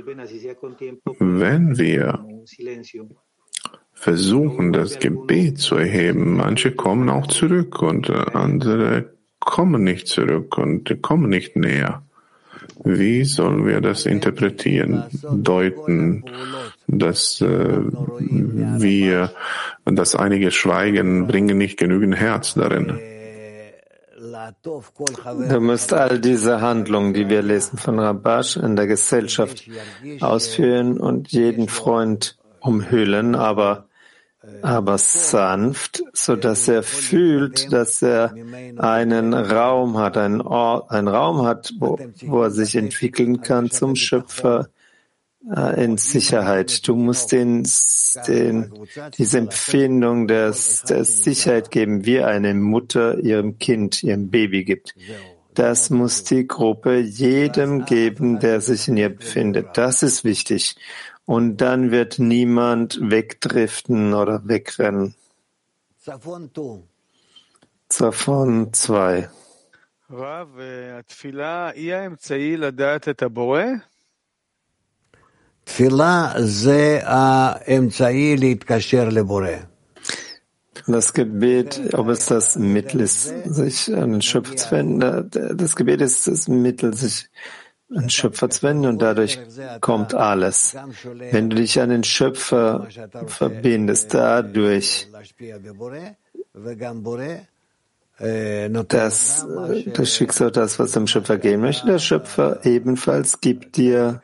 wenn wir versuchen, das Gebet zu erheben, manche kommen auch zurück und äh, andere kommen nicht zurück und kommen nicht näher. Wie sollen wir das interpretieren, deuten, dass äh, wir, dass einige schweigen, bringen nicht genügend Herz darin? Du musst all diese Handlungen, die wir lesen von Rabash, in der Gesellschaft ausführen und jeden Freund umhüllen, aber aber sanft, so dass er fühlt, dass er einen Raum hat, einen Ort, einen Raum hat, wo, wo er sich entwickeln kann zum Schöpfer äh, in Sicherheit. Du musst den, den, diese Empfindung der, der Sicherheit geben, wie eine Mutter ihrem Kind, ihrem Baby gibt. Das muss die Gruppe jedem geben, der sich in ihr befindet. Das ist wichtig. Und dann wird niemand wegdriften oder wegrennen. Zafon zwei. Das Gebet, ob es das Mittel ist, sich an den Schöpfer zu wenden, das Gebet ist das Mittel, sich an den Schöpfer zu wenden und dadurch kommt alles. Wenn du dich an den Schöpfer verbindest, dadurch, das, du schickst auch das, was dem Schöpfer geben möchte. Der Schöpfer ebenfalls gibt dir,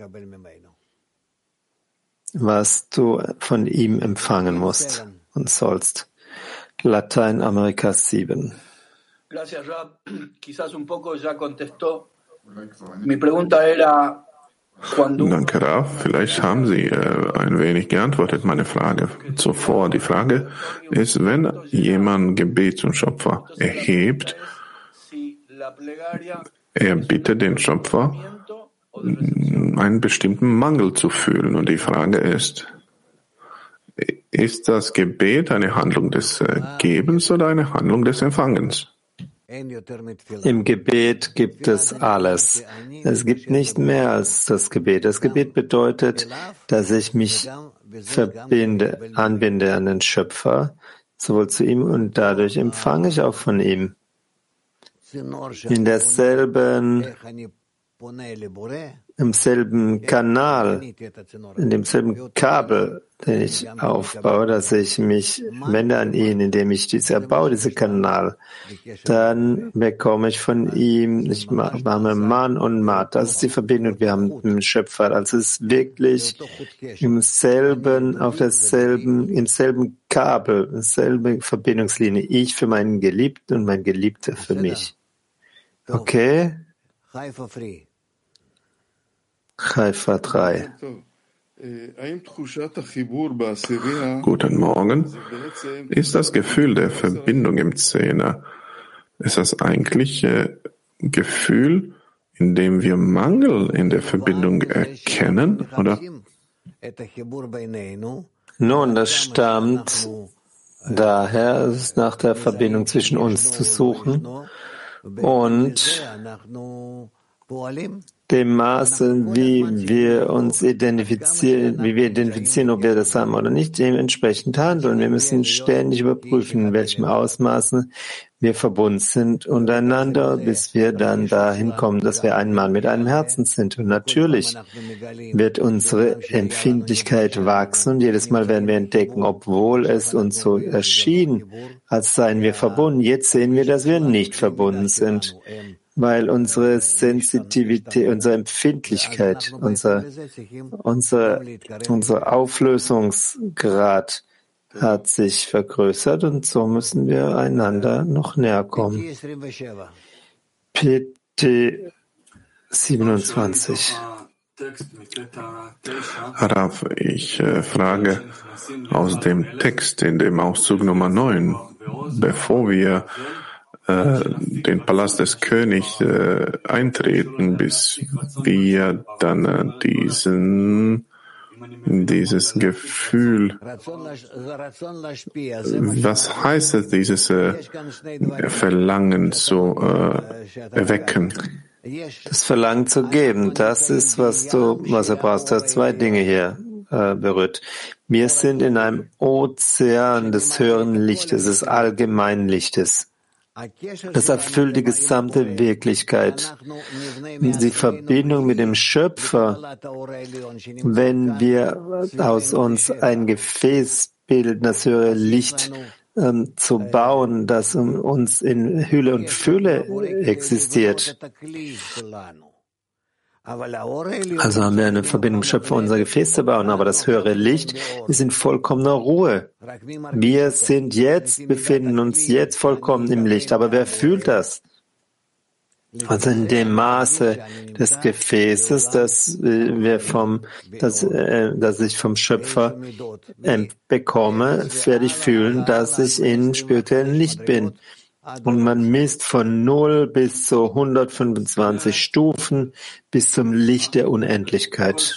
was du von ihm empfangen musst und sollst. Lateinamerika sieben. Gracias, Rab. Quizás un poco ya contestó. Mi pregunta era cuando. Danke, Raf. Vielleicht haben Sie äh, ein wenig geantwortet, meine Frage zuvor. Die Frage ist, wenn jemand Gebet zum Schöpfer erhebt, er bittet den Schöpfer, einen bestimmten Mangel zu fühlen. Und die Frage ist, ist das Gebet eine Handlung des äh, Gebens oder eine Handlung des Empfangens? Im Gebet gibt es alles. Es gibt nicht mehr als das Gebet. Das Gebet bedeutet, dass ich mich verbinde, anbinde an den Schöpfer, sowohl zu ihm und dadurch empfange ich auch von ihm. In derselben im selben Kanal, in demselben Kabel, den ich aufbaue, dass ich mich wende an ihn, indem ich diese erbaue, diese Kanal, dann bekomme ich von ihm, ich mache Mann und Mat. Das ist die Verbindung, wir haben mit dem Schöpfer. Also es ist wirklich im selben, auf derselben, im selben Kabel, im selben Verbindungslinie. Ich für meinen Geliebten und mein Geliebter für mich. Okay? Haifa drei. Guten Morgen. Ist das Gefühl der Verbindung im Zehner, ist das eigentlich äh, Gefühl, in dem wir Mangel in der Verbindung erkennen, oder? Nun, das stammt daher, es ist nach der Verbindung zwischen uns zu suchen und dem Maße, wie wir uns identifizieren, wie wir identifizieren, ob wir das haben oder nicht, dementsprechend handeln. Wir müssen ständig überprüfen, in welchem Ausmaße wir verbunden sind untereinander, bis wir dann dahin kommen, dass wir ein Mann mit einem Herzen sind. Und natürlich wird unsere Empfindlichkeit wachsen und jedes Mal werden wir entdecken, obwohl es uns so erschien, als seien wir verbunden. Jetzt sehen wir, dass wir nicht verbunden sind, weil unsere Sensitivität, unsere Empfindlichkeit, unser, unser, unser Auflösungsgrad hat sich vergrößert und so müssen wir einander noch näher kommen. P T siebenundzwanzig. Rav, ich äh, frage aus dem Text in dem Auszug Nummer neun, bevor wir äh, den Palast des Königs äh, eintreten, bis wir dann äh, diesen dieses Gefühl, was heißt es, dieses äh, Verlangen zu äh, erwecken? Das Verlangen zu geben, das ist, was du, was er brauchst. Du hast zwei Dinge hier äh, berührt. Wir sind in einem Ozean des höheren Lichtes, des allgemeinen Lichtes. Das erfüllt die gesamte Wirklichkeit. Die Verbindung mit dem Schöpfer, wenn wir aus uns ein Gefäß bilden, das höhere Licht ähm, zu bauen, das um uns in Hülle und Fülle existiert. Also haben wir eine Verbindung, Schöpfer, unser Gefäß zu bauen, aber das höhere Licht ist in vollkommener Ruhe. Wir sind jetzt, befinden uns jetzt vollkommen im Licht, aber wer fühlt das? Also in dem Maße des Gefäßes, das wir vom, das, äh, das ich vom Schöpfer äh, bekomme, werde ich fühlen, dass ich in spirituellem Licht bin. Und man misst von null bis zu hundertfünfundzwanzig Stufen bis zum Licht der Unendlichkeit.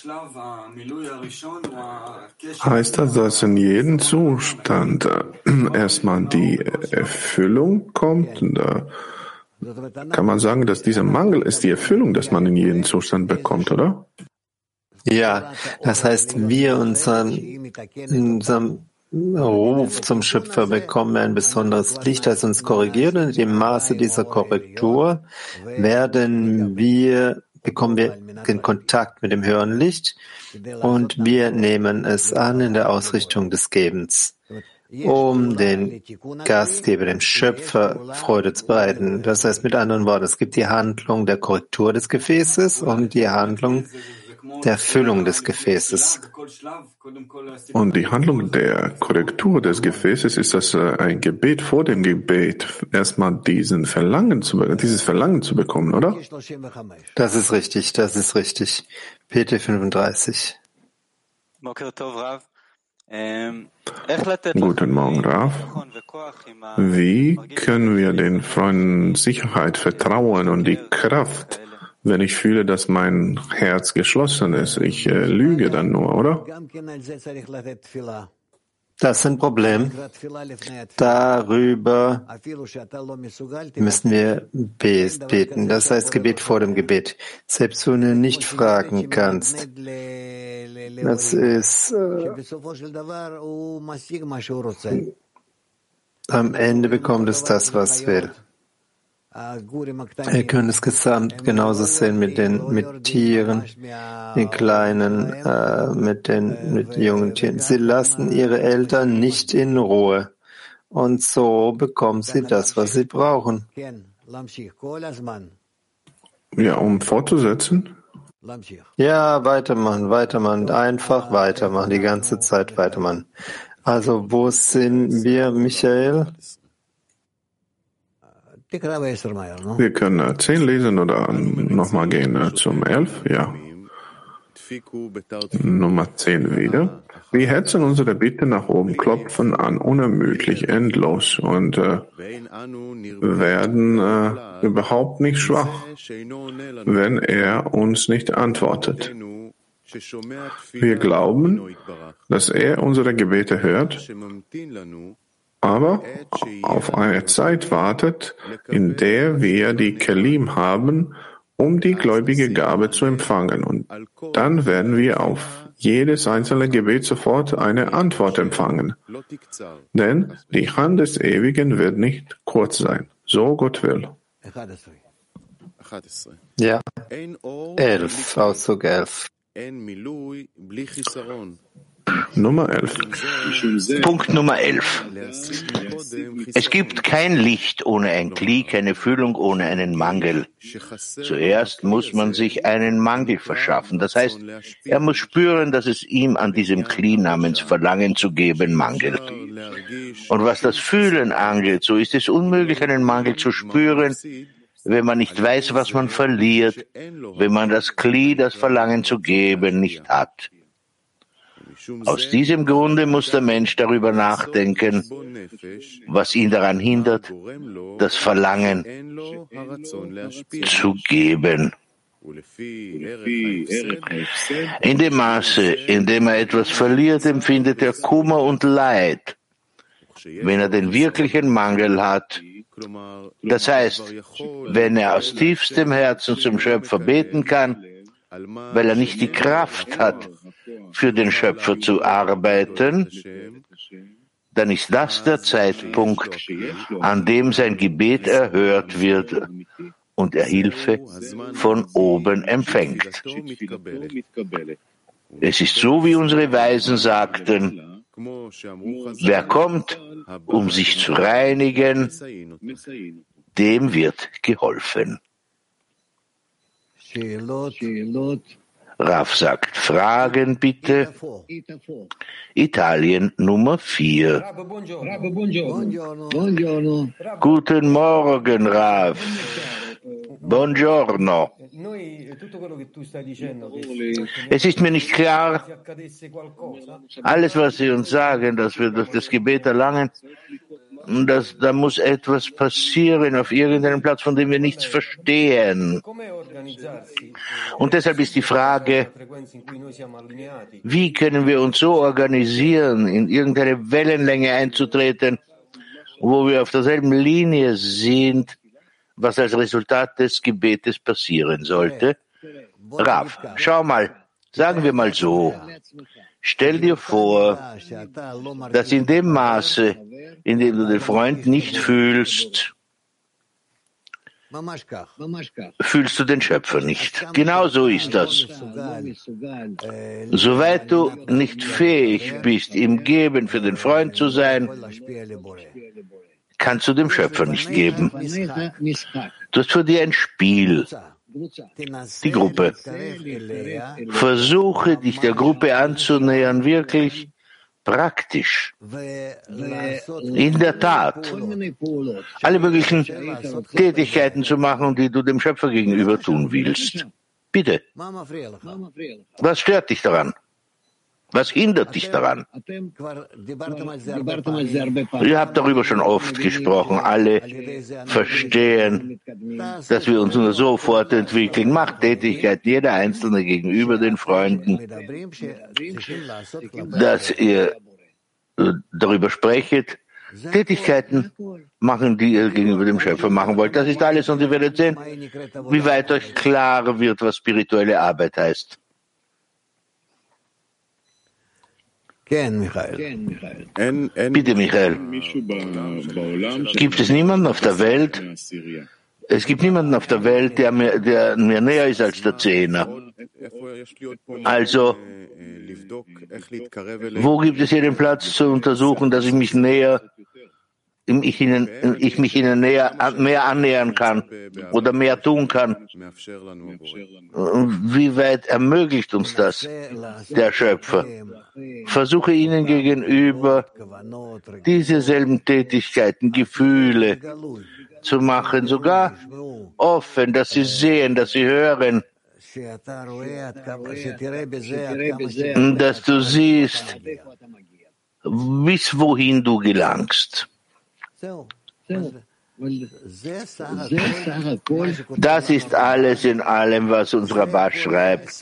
Heißt das, dass in jedem Zustand äh, erstmal die Erfüllung kommt? Und, äh, kann man sagen, dass dieser Mangel ist die Erfüllung, dass man in jedem Zustand bekommt, oder? Ja, das heißt, wir unseren, unserem Ruf zum Schöpfer bekommen ein besonderes Licht, das uns korrigiert, und im Maße dieser Korrektur werden wir, bekommen wir den Kontakt mit dem höheren Licht und wir nehmen es an in der Ausrichtung des Gebens, um den Gastgeber, dem Schöpfer, Freude zu bereiten. Das heißt mit anderen Worten, es gibt die Handlung der Korrektur des Gefäßes und die Handlung der Erfüllung des Gefäßes. Und die Handlung der Korrektur des Gefäßes ist das äh, ein Gebet vor dem Gebet, erstmal diesen Verlangen zu, dieses Verlangen zu bekommen, oder? Das ist richtig, das ist richtig. P T fünfunddreißig. Guten Morgen, Rav. Wie können wir den Freunden Sicherheit, Vertrauen und die Kraft, wenn ich fühle, dass mein Herz geschlossen ist? Ich äh, lüge dann nur, oder? Das ist ein Problem. Darüber müssen wir beten. Das heißt Gebet vor dem Gebet. Selbst wenn du nicht fragen kannst. Das ist äh, am Ende bekommt es das, was es will. Wir können es gesamt genauso sehen mit den mit Tieren, den Kleinen, äh, mit den mit jungen Tieren. Sie lassen ihre Eltern nicht in Ruhe und so bekommen sie das, was sie brauchen. Ja, um fortzusetzen? Ja, weitermachen, weitermachen, einfach weitermachen, die ganze Zeit weitermachen. Also wo sind wir, Michael? Wir können äh, zehn lesen oder nochmal gehen äh, zum elf, ja. Nummer zehn wieder. Wir hetzen unsere Bitte nach oben, klopfen an, unermüdlich, endlos und äh, werden äh, überhaupt nicht schwach, wenn er uns nicht antwortet. Wir glauben, dass er unsere Gebete hört, aber auf eine Zeit wartet, in der wir die Kelim haben, um die gläubige Gabe zu empfangen. Und dann werden wir auf jedes einzelne Gebet sofort eine Antwort empfangen. Denn die Hand des Ewigen wird nicht kurz sein. so Gott will. Ja. Elf, Auszug elf. Nummer elf. Punkt Nummer elf. Es gibt kein Licht ohne ein Kli, keine Füllung ohne einen Mangel. Zuerst muss man sich einen Mangel verschaffen. Das heißt, er muss spüren, dass es ihm an diesem Kli namens Verlangen zu geben mangelt. Und was das Fühlen angeht, so ist es unmöglich, einen Mangel zu spüren, wenn man nicht weiß, was man verliert, wenn man das Kli, das Verlangen zu geben, nicht hat. Aus diesem Grunde muss der Mensch darüber nachdenken, was ihn daran hindert, das Verlangen zu geben. In dem Maße, in dem er etwas verliert, empfindet er Kummer und Leid. Wenn er den wirklichen Mangel hat, das heißt, wenn er aus tiefstem Herzen zum Schöpfer beten kann, weil er nicht die Kraft hat, für den Schöpfer zu arbeiten, dann ist das der Zeitpunkt, an dem sein Gebet erhört wird und er Hilfe von oben empfängt. Es ist so, wie unsere Weisen sagten: Wer kommt, um sich zu reinigen, dem wird geholfen. Rav sagt, Fragen bitte. Italien Nummer vier. Guten Morgen, Rav. Buongiorno. Es ist mir nicht klar, alles, was Sie uns sagen, dass wir durch das Gebet erlangen, dass, da muss etwas passieren auf irgendeinem Platz, von dem wir nichts verstehen. Und deshalb ist die Frage, wie können wir uns so organisieren, in irgendeine Wellenlänge einzutreten, wo wir auf derselben Linie sind, was als Resultat des Gebetes passieren sollte? Rav, schau mal, sagen wir mal so, stell dir vor, dass in dem Maße, in dem du den Freund nicht fühlst, fühlst du den Schöpfer nicht. Genau so ist das. Soweit du nicht fähig bist, im Geben für den Freund zu sein, kannst du dem Schöpfer nicht geben. Du hast vor dir ein Spiel. Die Gruppe. Versuche, dich der Gruppe anzunähern, wirklich praktisch. In der Tat. Alle möglichen Tätigkeiten zu machen, die du dem Schöpfer gegenüber tun willst. Bitte. Was stört dich daran? Was hindert dich daran? Ihr habt darüber schon oft gesprochen. Alle verstehen, dass wir uns nur so fortentwickeln. Macht Tätigkeit jeder Einzelne gegenüber den Freunden, dass ihr darüber sprecht. Tätigkeiten machen, die ihr gegenüber dem Schöpfer machen wollt. Das ist alles und ihr werdet sehen, wie weit euch klar wird, was spirituelle Arbeit heißt. Bitte, Michael. Gibt es niemanden auf der Welt? Es gibt niemanden auf der Welt, der mir, der mir näher ist als der Zehner. Also, wo gibt es hier den Platz zu untersuchen, dass ich mich näher, ich, ihnen, ich mich ihnen näher, mehr annähern kann oder mehr tun kann? Wie weit ermöglicht uns das der Schöpfer? Versuche ihnen gegenüber diese selben Tätigkeiten, Gefühle zu machen, sogar offen, dass sie sehen, dass sie hören, dass du siehst, bis wohin du gelangst. Das ist alles in allem, was uns Rabbah schreibt.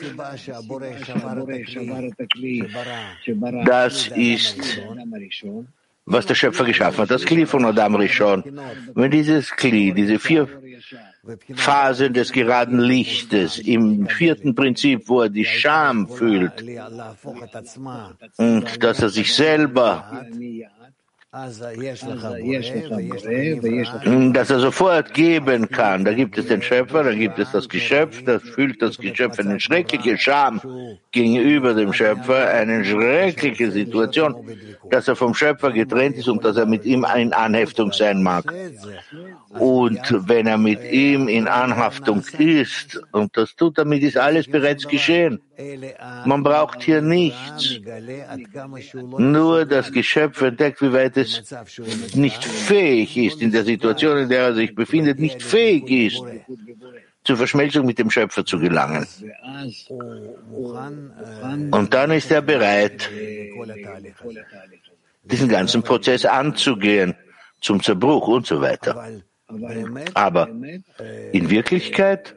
Das ist, was der Schöpfer geschaffen hat, das Kli von Adam Rishon. Wenn dieses Kli, diese vier Phasen des geraden Lichtes im vierten Prinzip, wo er die Scham fühlt und dass er sich selber dass er sofort geben kann. Da gibt es den Schöpfer, da gibt es das Geschöpf, das fühlt das Geschöpf eine schreckliche Scham gegenüber dem Schöpfer, eine schreckliche Situation, dass er vom Schöpfer getrennt ist und dass er mit ihm in Anhaftung sein mag. Und wenn er mit ihm in Anhaftung ist, und das tut, damit ist alles bereits geschehen. Man braucht hier nichts. Nur das Geschöpf entdeckt, wie weit es nicht fähig ist, in der Situation, in der er sich befindet, nicht fähig ist, zur Verschmelzung mit dem Schöpfer zu gelangen. Und dann ist er bereit, diesen ganzen Prozess anzugehen, zum Zerbruch und so weiter. Aber in Wirklichkeit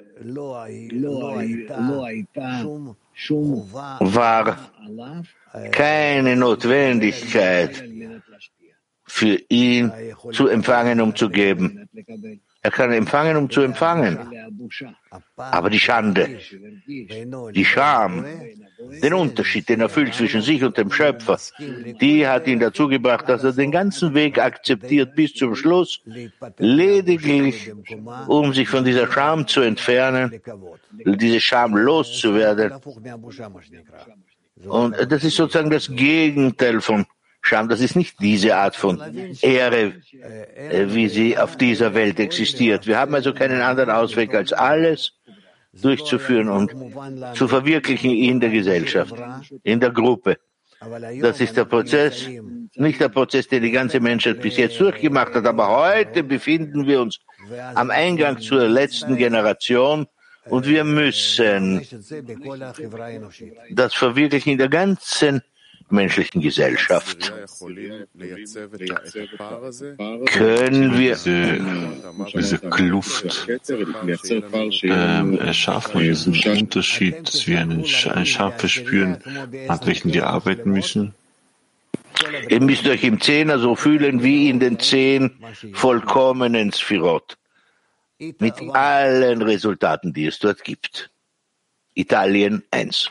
war keine Notwendigkeit für ihn zu empfangen, um zu geben. Er kann empfangen, um zu empfangen. Aber die Schande, die Scham, den Unterschied, den er fühlt zwischen sich und dem Schöpfer, die hat ihn dazu gebracht, dass er den ganzen Weg akzeptiert bis zum Schluss, lediglich um sich von dieser Scham zu entfernen, diese Scham loszuwerden. Und das ist sozusagen das Gegenteil von Scham. Das ist nicht diese Art von Ehre, wie sie auf dieser Welt existiert. Wir haben also keinen anderen Ausweg, als alles durchzuführen und zu verwirklichen in der Gesellschaft, in der Gruppe. Das ist der Prozess, nicht der Prozess, den die ganze Menschheit bis jetzt durchgemacht hat, aber heute befinden wir uns am Eingang zur letzten Generation und wir müssen das verwirklichen in der ganzen menschlichen Gesellschaft. Können wir diese, diese Kluft ähm, erschaffen, diesen Unterschied, dass wir einen, einen Scham verspüren, an welchen wir arbeiten müssen? Ihr müsst euch im Zehner so fühlen wie in den zehn vollkommenen Sphirot, mit allen Resultaten, die es dort gibt. Italien eins.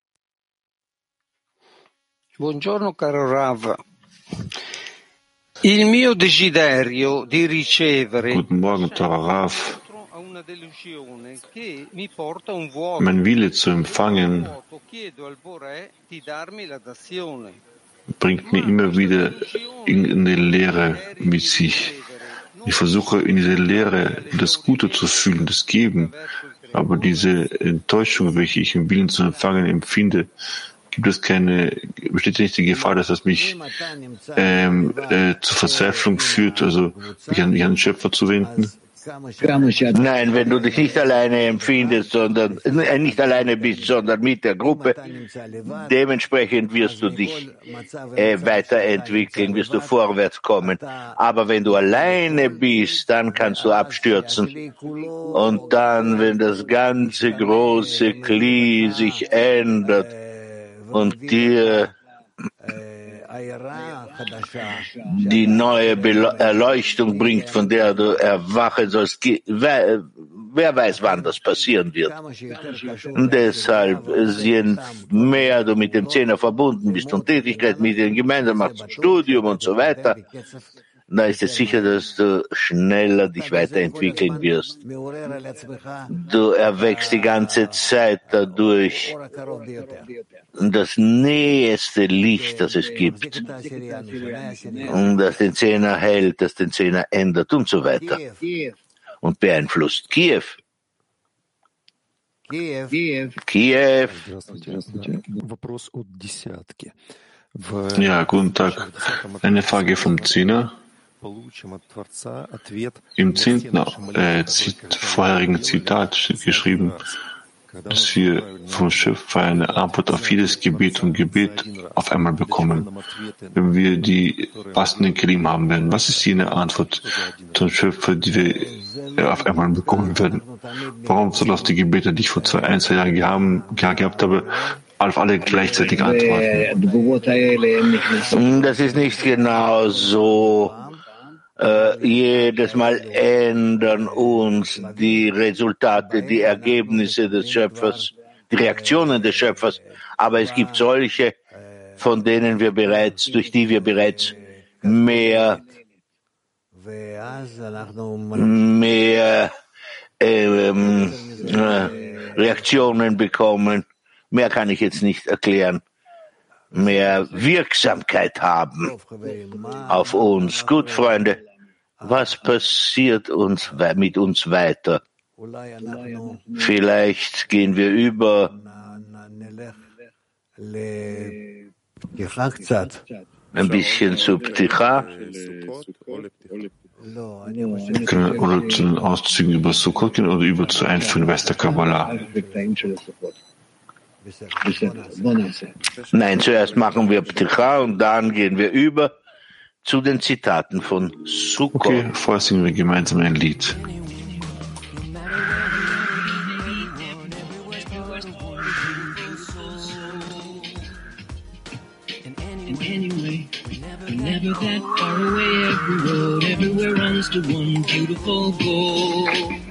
Buongiorno caro Rav. Il mio desiderio di ricevere Guten Morgen, Tara Rav. Mein Wille zu empfangen bringt mir immer wieder in eine Leere mit sich. Ich versuche in dieser Leere das Gute zu fühlen, das Geben, aber diese Enttäuschung, welche ich im Willen zu empfangen empfinde, gibt es keine, besteht nicht die Gefahr, dass das mich ähm, äh, zur Verzweiflung führt, also mich an, mich an den Schöpfer zu wenden? Nein, wenn du dich nicht alleine empfindest, sondern äh, nicht alleine bist, sondern mit der Gruppe, dementsprechend wirst du dich äh, weiterentwickeln, wirst du vorwärts kommen. Aber wenn du alleine bist, dann kannst du abstürzen. Und dann, wenn das ganze große Kli sich ändert und dir die neue Erleuchtung bringt, von der du erwachen sollst, wer, wer weiß, wann das passieren wird. Und deshalb, je mehr du mit dem Zehner verbunden bist und Tätigkeit mit ihm gemeinsam machst, Studium und so weiter, da ist es sicher, dass du schneller dich weiterentwickeln wirst. Du erweckst die ganze Zeit dadurch das nächste Licht, das es gibt, und das den Zehner hält, das den Zehner ändert und so weiter und beeinflusst. Kiew. Kiew. Ja, guten Tag. Eine Frage vom Zehner. Im zehnten äh, vorherigen Zitat steht geschrieben, dass wir vom Schöpfer eine Antwort auf jedes Gebet und Gebet auf einmal bekommen. Wenn wir die passenden Kelim haben werden, was ist jene Antwort zum Schöpfer, die wir auf einmal bekommen werden? Warum soll auf die Gebete, die ich vor zwei, ein, zwei Jahren gehabt habe, auf alle gleichzeitig antworten? Das ist nicht genau so. Uh, jedes Mal ändern uns die Resultate, die Ergebnisse des Schöpfers, die Reaktionen des Schöpfers. Aber es gibt solche, von denen wir bereits, durch die wir bereits mehr, mehr ähm, äh, Reaktionen bekommen. Mehr kann ich jetzt nicht erklären. Mehr Wirksamkeit haben auf uns. Gut, Freunde, was passiert uns mit uns weiter? Vielleicht gehen wir über ein bisschen zu Pticha. Wir können oder zu den Auszügen über Sukkot gehen oder über zur Einführung Wester Kabbalah. Nein, zuerst machen wir Pticha und dann gehen wir über zu den Zitaten von Sukkot. Okay, vorher singen wir gemeinsam ein Lied. Anyway, never that far away, every road everywhere runs to one beautiful goal.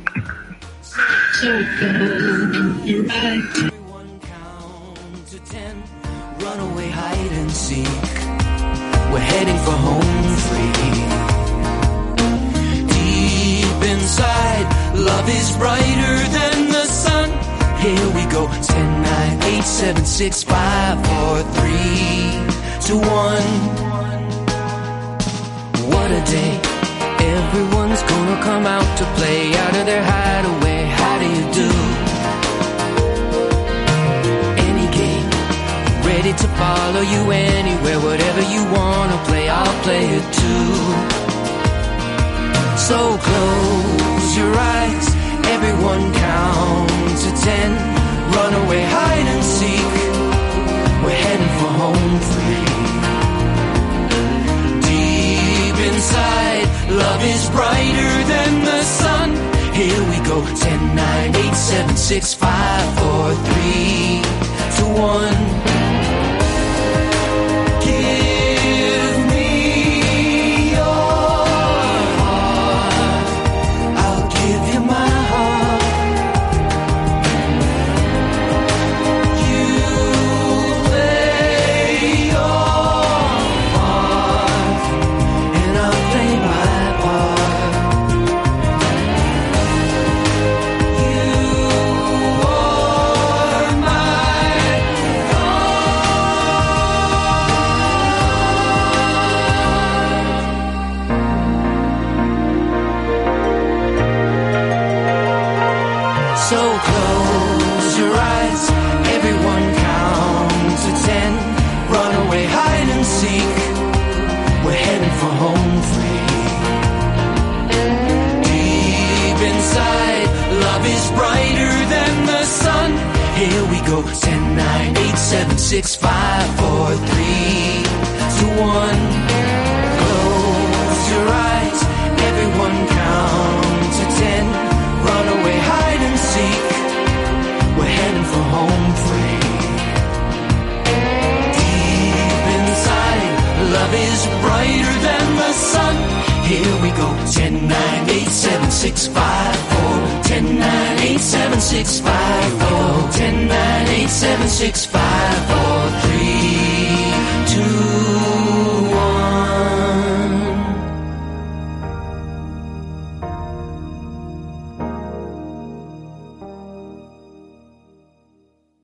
So go, you're right. Everyone count to ten, run away, hide and seek. We're heading for home free. Deep inside, love is brighter than the sun. Here we go, ten, nine, eight, seven, six, five, four, three, two, one. What a day. Everyone's gonna come out to play out of their hideaway. How do you do? Any game, ready to follow you anywhere. Whatever you wanna play, I'll play it too. So close your eyes, everyone count to ten. Run away, hide and seek. We're heading for home free. Deep inside, love is brighter than the sun. Here we go, ten, nine, eight, seven, six, five, four, three, two, one. Give me your heart, I'll give you my heart. You play your part, and I'll play my part. You are my So close your eyes, everyone count to ten. Run away, hide and seek. We're heading for home free. Deep inside, love is brighter than the sun. Here we go, ten, nine, eight, seven, six, five, four, three, two, one. Close your eyes, everyone count to ten. Run away, hide and seek. We're heading for home free. Deep inside, love is brighter than the sun. Here we go, ten, nine, eight, seven, six, five, four. ten, nine, eight, seven, six, five, four. ten, nine, eight, seven, six, five.